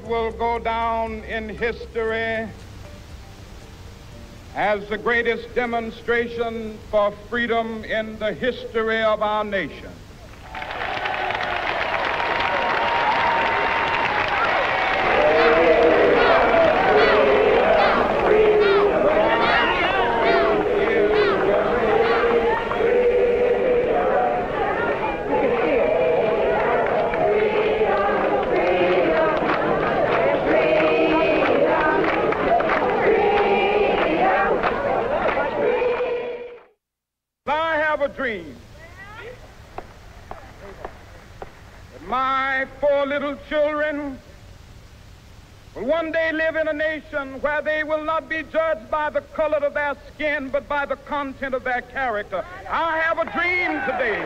will go down in history as the greatest demonstration for freedom in the history of our nation. Dream that my 4 little children will one day live in a nation where they will not be judged by the color of their skin, but by the content of their character. I have a dream today.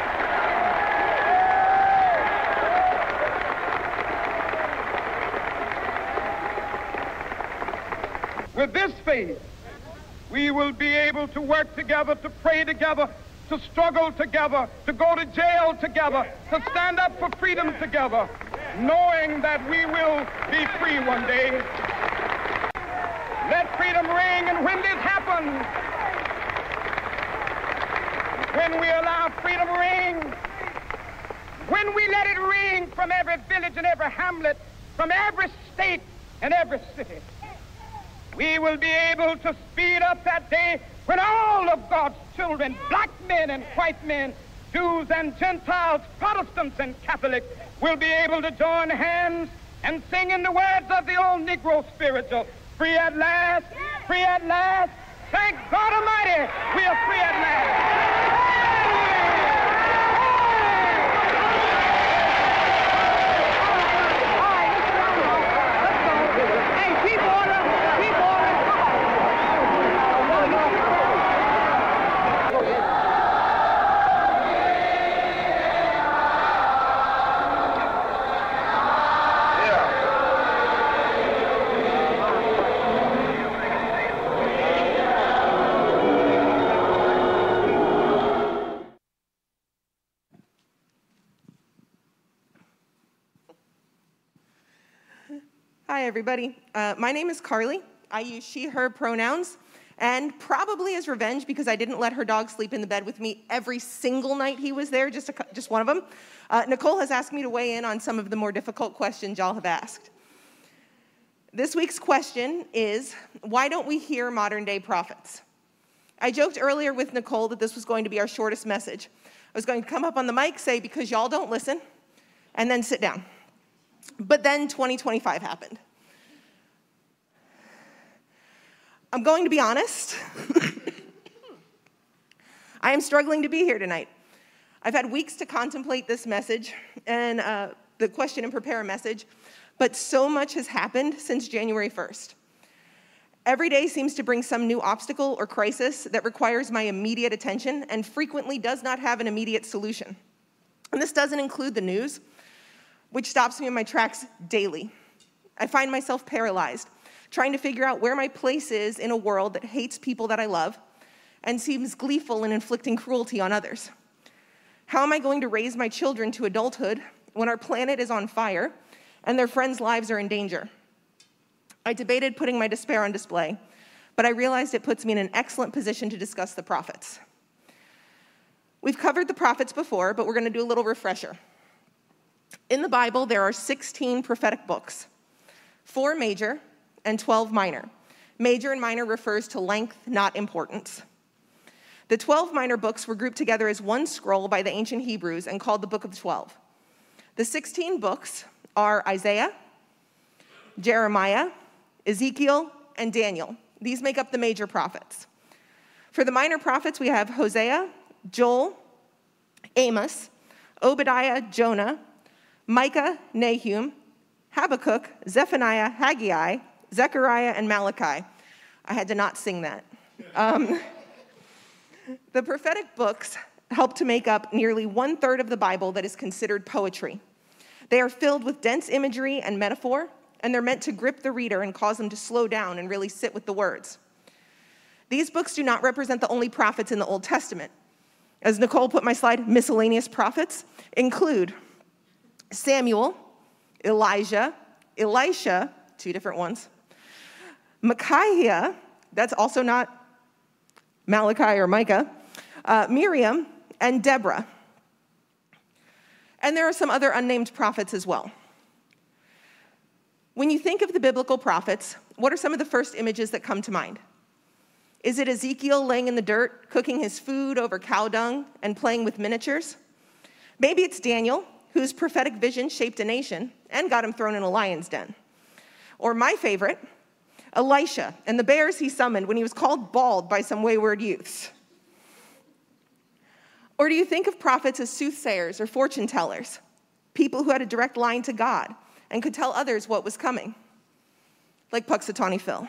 With this faith, we will be able to work together, to pray together, to struggle together, to go to jail together, to stand up for freedom together, knowing that we will be free one day. Let freedom ring, and when this happens, when we allow freedom to ring, when we let it ring from every village and every hamlet, from every state and every city, we will be able to speed up that day when all of God's children, black men and white men, Jews and Gentiles, Protestants and Catholics, will be able to join hands and sing in the words of the old Negro spiritual, free at last, free at last. Thank God Almighty, we are free at last. Hi, everybody. My name is Carly. I use she, her pronouns, and probably as revenge because I didn't let her dog sleep in the bed with me every single night he was there, just one of them. Nicole has asked me to weigh in on some of the more difficult questions y'all have asked. This week's question is, why don't we hear modern-day prophets? I joked earlier with Nicole that this was going to be our shortest message. I was going to come up on the mic, say, because y'all don't listen, and then sit down. But then 2025 happened. I'm going to be honest. I am struggling to be here tonight. I've had weeks to contemplate this message and the question and prepare a message, but so much has happened since January 1st. Every day seems to bring some new obstacle or crisis that requires my immediate attention and frequently does not have an immediate solution. And this doesn't include the news, which stops me in my tracks daily. I find myself paralyzed, trying to figure out where my place is in a world that hates people that I love and seems gleeful in inflicting cruelty on others. How am I going to raise my children to adulthood when our planet is on fire and their friends' lives are in danger? I debated putting my despair on display, but I realized it puts me in an excellent position to discuss the prophets. We've covered the prophets before, but we're going to do a little refresher. In the Bible, there are 16 prophetic books, 4 major and 12 minor. Major and minor refers to length, not importance. The 12 minor books were grouped together as one scroll by the ancient Hebrews and called the Book of the 12. The 16 books are Isaiah, Jeremiah, Ezekiel, and Daniel. These make up the major prophets. For the minor prophets, we have Hosea, Joel, Amos, Obadiah, Jonah, Micah, Nahum, Habakkuk, Zephaniah, Haggai, Zechariah, and Malachi. I had to not sing that. The prophetic books help to make up nearly 1/3 of the Bible that is considered poetry. They are filled with dense imagery and metaphor, and they're meant to grip the reader and cause them to slow down and really sit with the words. These books do not represent the only prophets in the Old Testament. As Nicole put my slide, miscellaneous prophets include Samuel, Elijah, Elisha, two different ones, Micaiah, that's also not Malachi or Micah, Miriam, and Deborah. And there are some other unnamed prophets as well. When you think of the biblical prophets, what are some of the first images that come to mind? Is it Ezekiel laying in the dirt, cooking his food over cow dung and playing with miniatures? Maybe it's Daniel, whose prophetic vision shaped a nation and got him thrown in a lion's den. Or my favorite, Elisha and the bears he summoned when he was called bald by some wayward youths. Or do you think of prophets as soothsayers or fortune tellers, people who had a direct line to God and could tell others what was coming, like Punxsutawney Phil?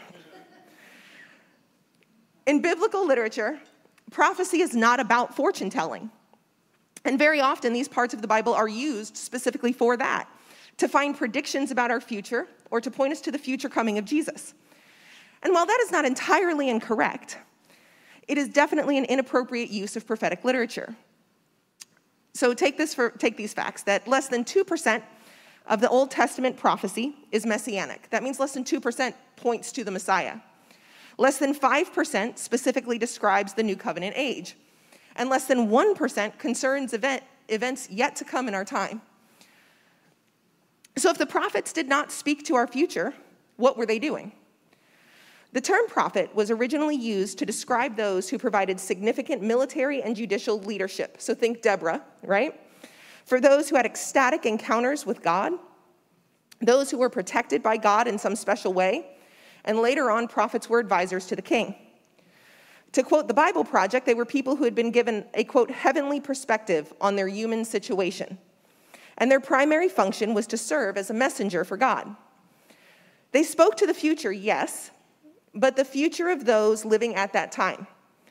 In biblical literature, prophecy is not about fortune telling. And very often, these parts of the Bible are used specifically for that, to find predictions about our future or to point us to the future coming of Jesus. And while that is not entirely incorrect, it is definitely an inappropriate use of prophetic literature. So take these facts, that less than 2% of the Old Testament prophecy is messianic. That means less than 2% points to the Messiah. Less than 5% specifically describes the New Covenant age. And less than 1% concerns events yet to come in our time. So if the prophets did not speak to our future, what were they doing? The term prophet was originally used to describe those who provided significant military and judicial leadership. So think Deborah, right? For those who had ecstatic encounters with God, those who were protected by God in some special way, and later on, prophets were advisors to the king. To quote the Bible Project, they were people who had been given a, quote, heavenly perspective on their human situation. And their primary function was to serve as a messenger for God. They spoke to the future, yes, but the future of those living at that time.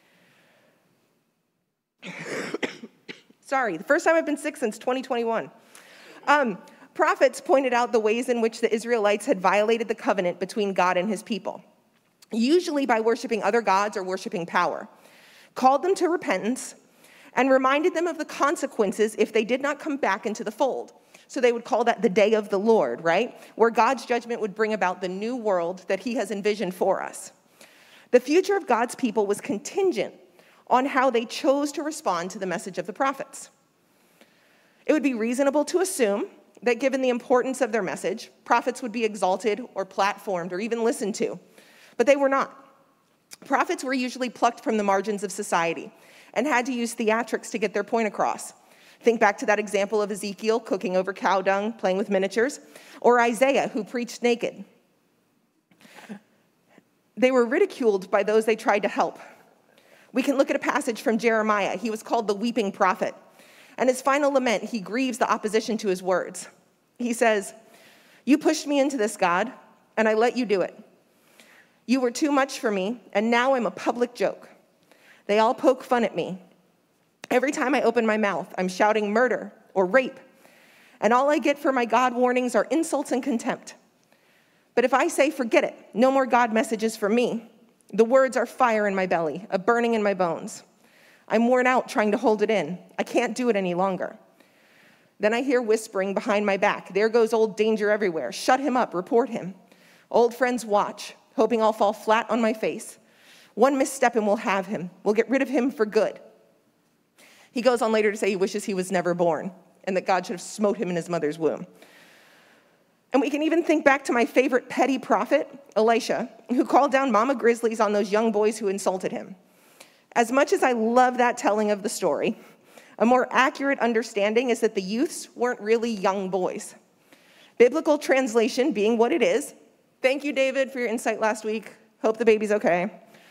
Sorry, the first time I've been sick since 2021. Prophets pointed out the ways in which the Israelites had violated the covenant between God and his people, usually by worshiping other gods or worshiping power, called them to repentance, and reminded them of the consequences if they did not come back into the fold. So they would call that the day of the Lord, right? Where God's judgment would bring about the new world that he has envisioned for us. The future of God's people was contingent on how they chose to respond to the message of the prophets. It would be reasonable to assume that given the importance of their message, prophets would be exalted or platformed or even listened to. But they were not. Prophets were usually plucked from the margins of society and had to use theatrics to get their point across. Think back to that example of Ezekiel cooking over cow dung, playing with miniatures, or Isaiah, who preached naked. They were ridiculed by those they tried to help. We can look at a passage from Jeremiah. He was called the weeping prophet. And his final lament, he grieves the opposition to his words. He says, "You pushed me into this, God, and I let you do it. You were too much for me, and now I'm a public joke. They all poke fun at me. Every time I open my mouth, I'm shouting murder or rape, and all I get for my God warnings are insults and contempt. But if I say, forget it, no more God messages for me, the words are fire in my belly, a burning in my bones. I'm worn out trying to hold it in. I can't do it any longer. Then I hear whispering behind my back, there goes old danger everywhere. Shut him up, report him. Old friends watch, hoping I'll fall flat on my face. One misstep and we'll have him. We'll get rid of him for good." He goes on later to say he wishes he was never born and that God should have smote him in his mother's womb. And we can even think back to my favorite petty prophet, Elisha, who called down mama grizzlies on those young boys who insulted him. As much as I love that telling of the story, a more accurate understanding is that the youths weren't really young boys. Biblical translation being what it is. Thank you, David, for your insight last week. Hope the baby's okay.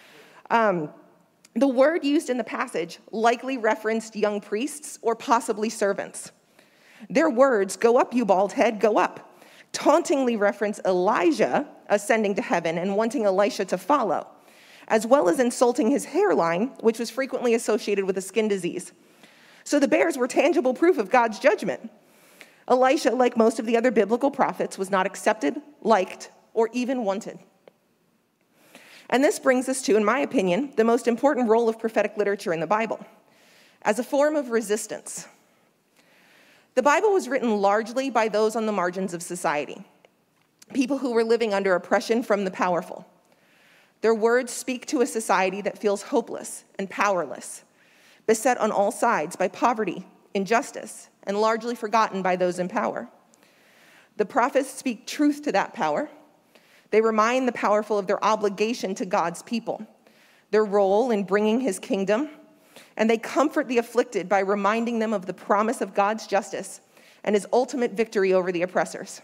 The word used in the passage likely referenced young priests or possibly servants. Their words, "Go up, you bald head, go up," tauntingly reference Elijah ascending to heaven and wanting Elisha to follow, as well as insulting his hairline, which was frequently associated with a skin disease. So the bears were tangible proof of God's judgment. Elisha, like most of the other biblical prophets, was not accepted, liked, or even wanted. And this brings us to, in my opinion, the most important role of prophetic literature in the Bible, as a form of resistance. The Bible was written largely by those on the margins of society. people who were living under oppression from the powerful. Their words speak to a society that feels hopeless and powerless, beset on all sides by poverty, injustice, and largely forgotten by those in power. The prophets speak truth to that power. They remind the powerful of their obligation to God's people, their role in bringing his kingdom, and they comfort the afflicted by reminding them of the promise of God's justice and his ultimate victory over the oppressors.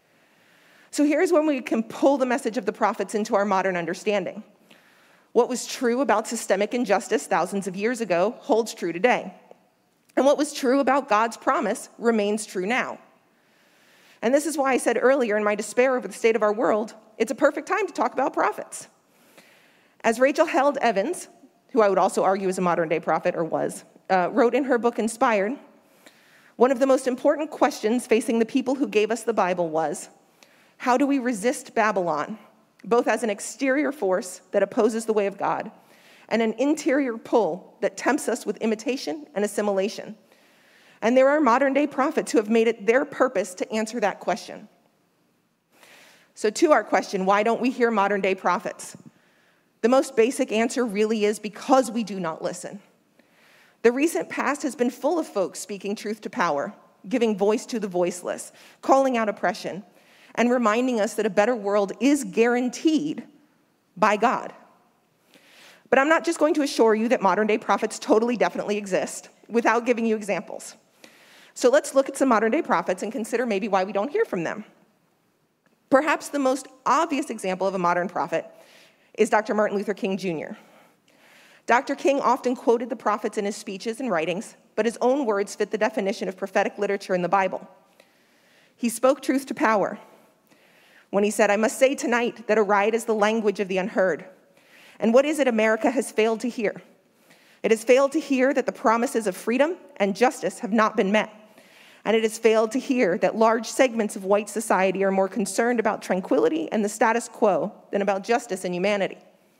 So here's when we can pull the message of the prophets into our modern understanding. What was true about systemic injustice thousands of years ago holds true today. And what was true about God's promise remains true now. And this is why I said earlier in my despair over the state of our world, it's a perfect time to talk about prophets. As Rachel Held Evans, who I would also argue is a modern-day prophet, or was, wrote in her book Inspired, one of the most important questions facing the people who gave us the Bible was, how do we resist Babylon, both as an exterior force that opposes the way of God and an interior pull that tempts us with imitation and assimilation? And there are modern-day prophets who have made it their purpose to answer that question. So to our question, why don't we hear modern-day prophets? The most basic answer really is because we do not listen. The recent past has been full of folks speaking truth to power, giving voice to the voiceless, calling out oppression, and reminding us that a better world is guaranteed by God. But I'm not just going to assure you that modern-day prophets totally, definitely exist without giving you examples. So let's look at some modern-day prophets and consider maybe why we don't hear from them. Perhaps the most obvious example of a modern prophet is Dr. Martin Luther King Jr. Dr. King often quoted the prophets in his speeches and writings, but his own words fit the definition of prophetic literature in the Bible. He spoke truth to power when he said, "I must say tonight that a riot is the language of the unheard. And what is it America has failed to hear? It has failed to hear that the promises of freedom and justice have not been met. And it has failed to hear that large segments of white society are more concerned about tranquility and the status quo than about justice and humanity."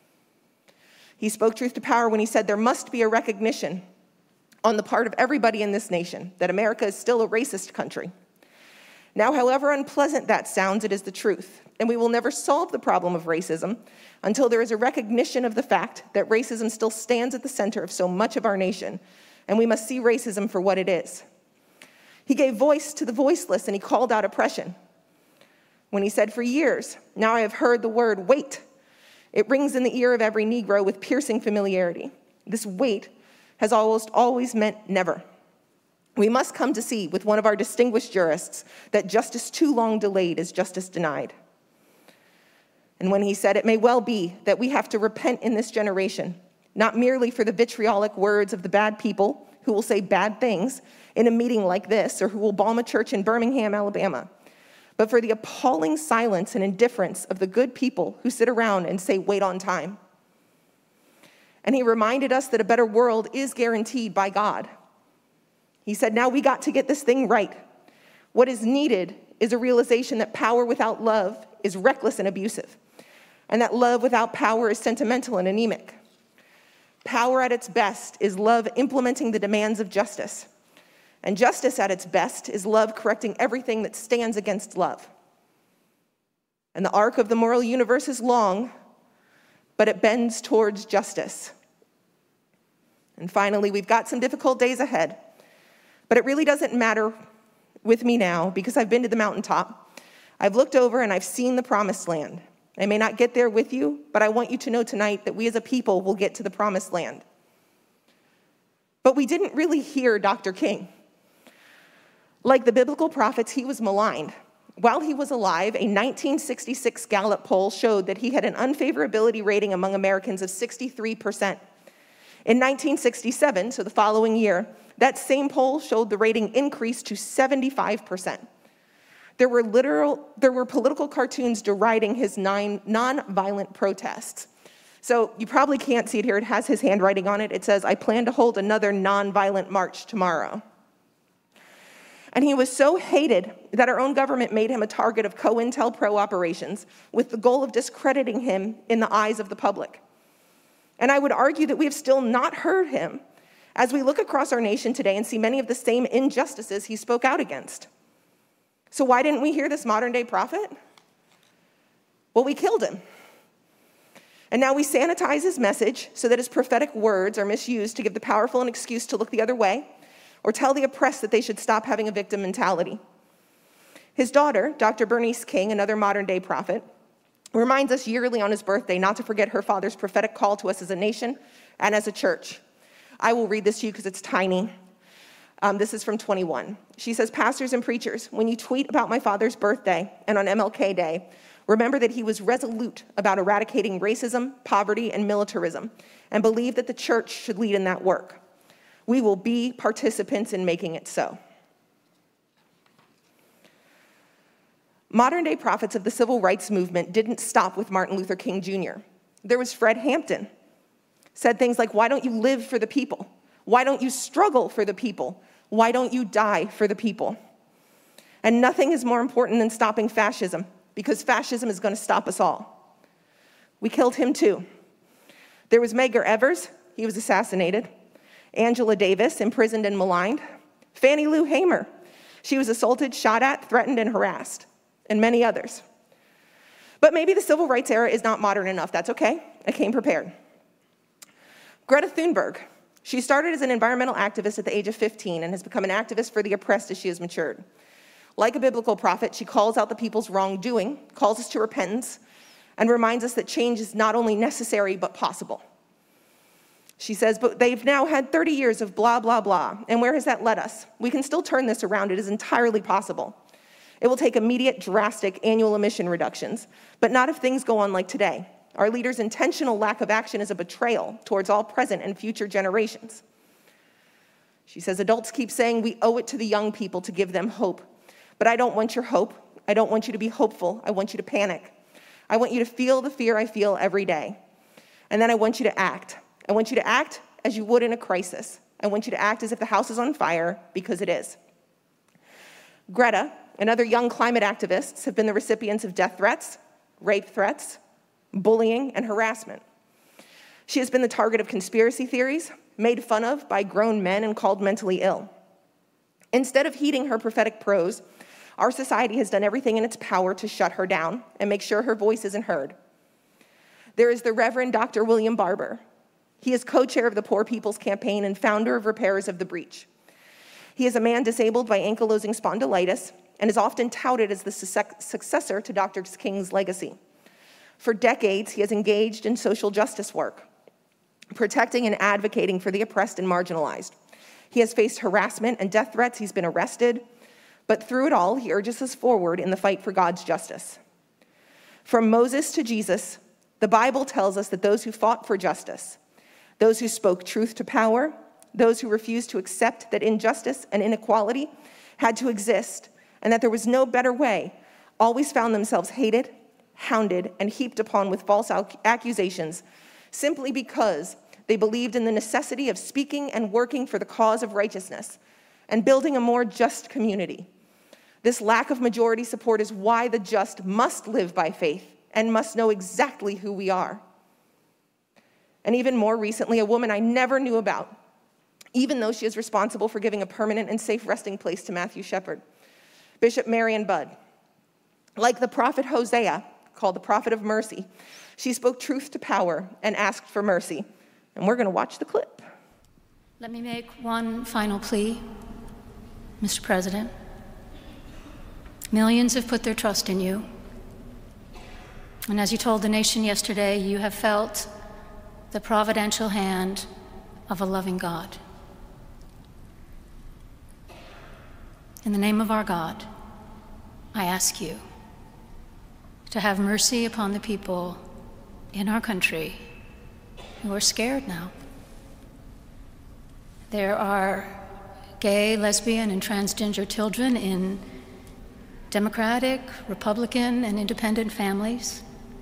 He spoke truth to power when he said there must be a recognition on the part of everybody in this nation that America is still a racist country. Now, however unpleasant that sounds, it is the truth, and we will never solve the problem of racism until there is a recognition of the fact that racism still stands at the center of so much of our nation, and we must see racism for what it is. He gave voice to the voiceless, and he called out oppression. When he said, "For years, now I have heard the word wait. It rings in the ear of every Negro with piercing familiarity. This wait has almost always meant never. We must come to see with one of our distinguished jurists that justice too long delayed is justice denied." And when he said, "It may well be that we have to repent in this generation, not merely for the vitriolic words of the bad people who will say bad things in a meeting like this, or who will bomb a church in Birmingham, Alabama, but for the appalling silence and indifference of the good people who sit around and say, wait on time." And he reminded us that a better world is guaranteed by God. He said, now we got to get this thing right. What is needed is a realization that power without love is reckless and abusive, and that love without power is sentimental and anemic. Power at its best is love implementing the demands of justice, and justice at its best is love correcting everything that stands against love. And the arc of the moral universe is long, but it bends towards justice. And finally, we've got some difficult days ahead. But it really doesn't matter with me now because I've been to the mountaintop. I've looked over and I've seen the promised land. I may not get there with you, but I want you to know tonight that we as a people will get to the promised land. But we didn't really hear Dr. King. Like the biblical prophets, he was maligned. While he was alive, a 1966 Gallup poll showed that he had an unfavorability rating among Americans of 63%. In 1967, so the following year, that same poll showed the rating increased to 75%. There were political cartoons deriding his non-violent protests. So you probably can't see it here. It has his handwriting on it. It says, "I plan to hold another non-violent march tomorrow." And he was so hated that our own government made him a target of COINTELPRO operations with the goal of discrediting him in the eyes of the public. And I would argue that we have still not heard him as we look across our nation today and see many of the same injustices he spoke out against. So why didn't we hear this modern-day prophet? Well, we killed him. And now we sanitize his message so that his prophetic words are misused to give the powerful an excuse to look the other way or tell the oppressed that they should stop having a victim mentality. His daughter, Dr. Bernice King, another modern-day prophet, reminds us yearly on his birthday not to forget her father's prophetic call to us as a nation and as a church. I will read this to you because it's tiny. This is from 21. She says, "Pastors and preachers, when you tweet about my father's birthday and on MLK Day, remember that he was resolute about eradicating racism, poverty, and militarism, and believe that the church should lead in that work. We will be participants in making it so." Modern-day prophets of the civil rights movement didn't stop with Martin Luther King Jr. There was Fred Hampton. Said things like, "Why don't you live for the people? Why don't you struggle for the people? Why don't you die for the people?" And nothing is more important than stopping fascism, because fascism is going to stop us all. We killed him too. There was Medgar Evers, he was assassinated. Angela Davis, imprisoned and maligned. Fannie Lou Hamer, she was assaulted, shot at, threatened, and harassed. And many others. But maybe the civil rights era is not modern enough. That's okay, I came prepared. Greta Thunberg, she started as an environmental activist at the age of 15 and has become an activist for the oppressed as she has matured. Like a biblical prophet, she calls out the people's wrongdoing, calls us to repentance, and reminds us that change is not only necessary, but possible. She says, "But they've now had 30 years of blah, blah, blah, and where has that led us? We can still turn this around. It is entirely possible. It will take immediate, drastic annual emission reductions, but not if things go on like today. Our leaders' intentional lack of action is a betrayal towards all present and future generations." She says, "Adults keep saying we owe it to the young people to give them hope. But I don't want your hope. I don't want you to be hopeful. I want you to panic. I want you to feel the fear I feel every day. And then I want you to act. I want you to act as you would in a crisis. I want you to act as if the house is on fire, because it is." Greta and other young climate activists have been the recipients of death threats, rape threats, bullying, and harassment. She has been the target of conspiracy theories, made fun of by grown men and called mentally ill. Instead of heeding her prophetic prose, our society has done everything in its power to shut her down and make sure her voice isn't heard. There is the Reverend Dr. William Barber. He is co-chair of the Poor People's Campaign and founder of Repairers of the Breach. He is a man disabled by ankylosing spondylitis and is often touted as the successor to Dr. King's legacy. For decades, he has engaged in social justice work, protecting and advocating for the oppressed and marginalized. He has faced harassment and death threats. He's been arrested. But through it all, he urges us forward in the fight for God's justice. From Moses to Jesus, the Bible tells us that those who fought for justice, those who spoke truth to power, those who refused to accept that injustice and inequality had to exist, and that there was no better way, always found themselves hated, hounded, and heaped upon with false accusations simply because they believed in the necessity of speaking and working for the cause of righteousness and building a more just community. This lack of majority support is why the just must live by faith and must know exactly who we are. And even more recently, a woman I never knew about, even though she is responsible for giving a permanent and safe resting place to Matthew Shepard, Bishop Marion Budd. Like the prophet Hosea, called the prophet of mercy, she spoke truth to power and asked for mercy. And we're going to watch the clip. Let me make one final plea, Mr. President. Millions have put their trust in you. And as you told the nation yesterday, you have felt the providential hand of a loving God. In the name of our God, I ask you to have mercy upon the people in our country who are scared now. There are gay, lesbian, and transgender children in Democratic, Republican, and independent families,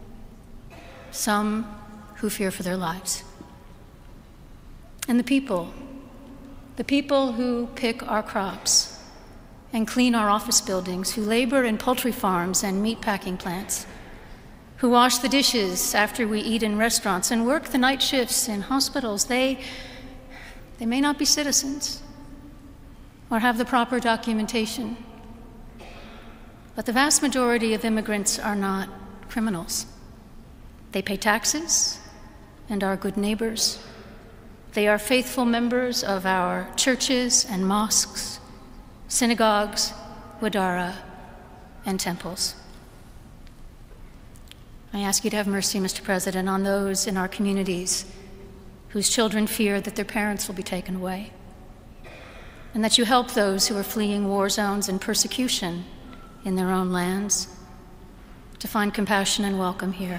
some who fear for their lives. And the people who pick our crops and clean our office buildings, who labor in poultry farms and meatpacking plants, who wash the dishes after we eat in restaurants and work the night shifts in hospitals, they may not be citizens or have the proper documentation, but the vast majority of immigrants are not criminals. They pay taxes and are good neighbors. They are faithful members of our churches and mosques, synagogues, wadara, and temples. I ask you to have mercy, Mr. President, on those in our communities whose children fear that their parents will be taken away, and that you help those who are fleeing war zones and persecution in their own lands to find compassion and welcome here.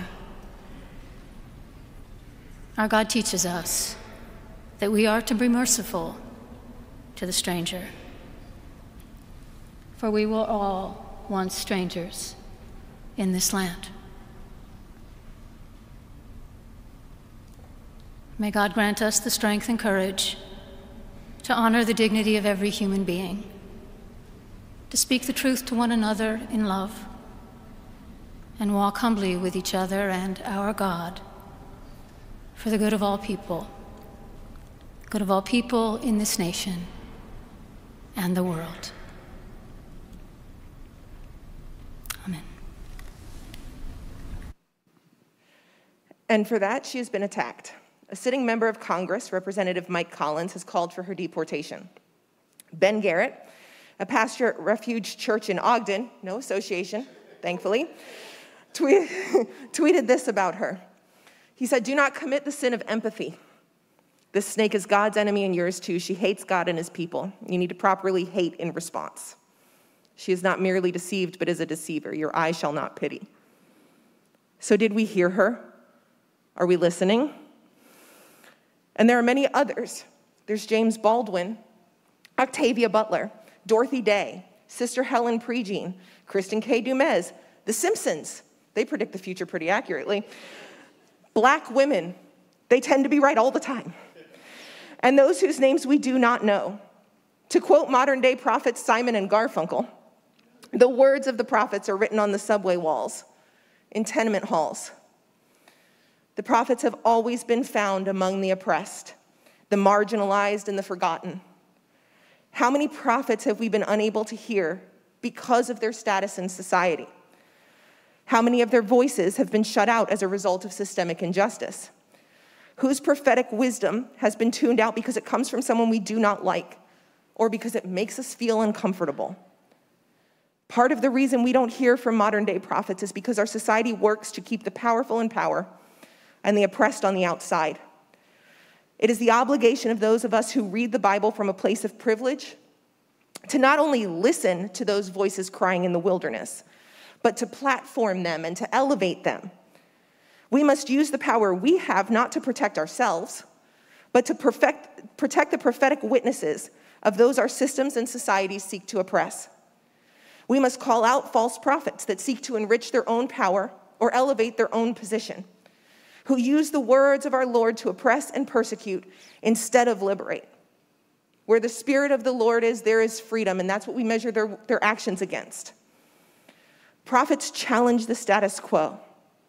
Our God teaches us that we are to be merciful to the stranger, for we were all once strangers in this land. May God grant us the strength and courage to honor the dignity of every human being, to speak the truth to one another in love, and walk humbly with each other and our God for the good of all people in this nation and the world. Amen. And for that, she has been attacked. A sitting member of Congress, Representative Mike Collins, has called for her deportation. Ben Garrett, a pastor at Refuge Church in Ogden, no association, thankfully, tweeted this about her. He said, "Do not commit the sin of empathy. This snake is God's enemy and yours too. She hates God and his people. You need to properly hate in response. She is not merely deceived, but is a deceiver. Your eye shall not pity." So did we hear her? Are we listening? And there are many others. There's James Baldwin, Octavia Butler, Dorothy Day, Sister Helen Prejean, Kristen K. Dumez, The Simpsons. They predict the future pretty accurately. Black women, they tend to be right all the time. And those whose names we do not know. To quote modern-day prophets Simon and Garfunkel, the words of the prophets are written on the subway walls, in tenement halls. The prophets have always been found among the oppressed, the marginalized, and the forgotten. How many prophets have we been unable to hear because of their status in society? How many of their voices have been shut out as a result of systemic injustice? Whose prophetic wisdom has been tuned out because it comes from someone we do not like, or because it makes us feel uncomfortable? Part of the reason we don't hear from modern-day prophets is because our society works to keep the powerful in power and the oppressed on the outside. It is the obligation of those of us who read the Bible from a place of privilege to not only listen to those voices crying in the wilderness, but to platform them and to elevate them. We must use the power we have not to protect ourselves, but to protect the prophetic witnesses of those our systems and societies seek to oppress. We must call out false prophets that seek to enrich their own power or elevate their own position, who use the words of our Lord to oppress and persecute instead of liberate. Where the Spirit of the Lord is, there is freedom, and that's what we measure their actions against. Prophets challenge the status quo.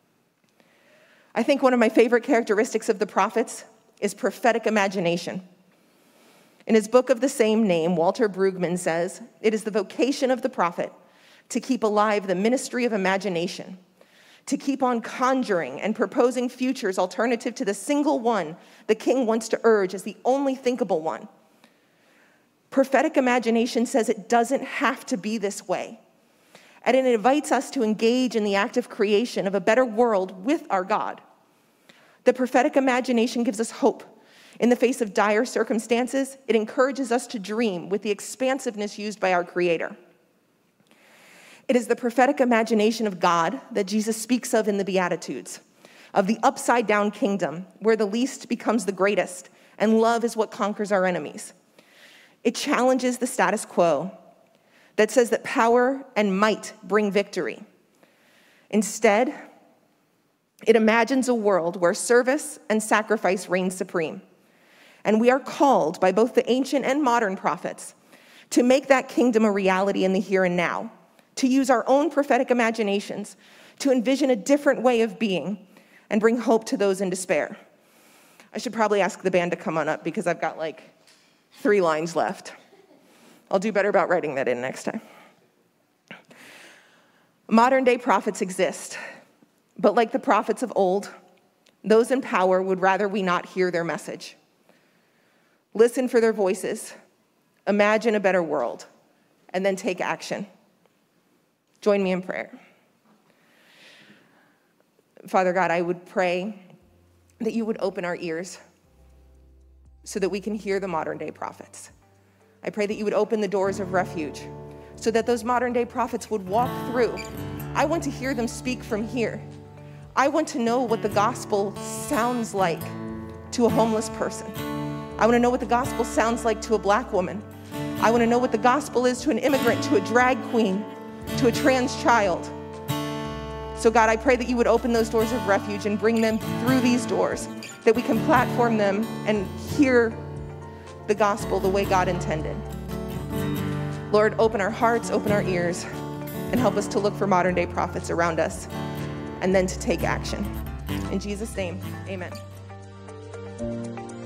I think one of my favorite characteristics of the prophets is prophetic imagination. In his book of the same name, Walter Brueggemann says, "It is the vocation of the prophet to keep alive the ministry of imagination, to keep on conjuring and proposing futures alternative to the single one the king wants to urge as the only thinkable one. Prophetic imagination says it doesn't have to be this way, and it invites us to engage in the act of creation of a better world with our God. The prophetic imagination gives us hope. In the face of dire circumstances, it encourages us to dream with the expansiveness used by our Creator. It is the prophetic imagination of God that Jesus speaks of in the Beatitudes, of the upside-down kingdom where the least becomes the greatest and love is what conquers our enemies. It challenges the status quo that says that power and might bring victory. Instead, it imagines a world where service and sacrifice reign supreme. And we are called by both the ancient and modern prophets to make that kingdom a reality in the here and now, to use our own prophetic imaginations to envision a different way of being and bring hope to those in despair." I should probably ask the band to come on up because I've got like 3 lines left. I'll do better about writing that in next time. Modern day prophets exist, But like the prophets of old, those in power would rather we not hear their message. Listen for their voices, imagine a better world, and then take action. Join me in prayer. Father God, I would pray that you would open our ears so that we can hear the modern day prophets. I pray that you would open the doors of refuge so that those modern day prophets would walk through. I want to hear them speak from here. I want to know what the gospel sounds like to a homeless person. I want to know what the gospel sounds like to a black woman. I want to know what the gospel is to an immigrant, to a drag queen, to a trans child. So God, I pray that you would open those doors of refuge and bring them through these doors, that we can platform them and hear the gospel the way God intended. Lord, open our hearts, open our ears, and help us to look for modern day prophets around us and then to take action. In Jesus' name, amen.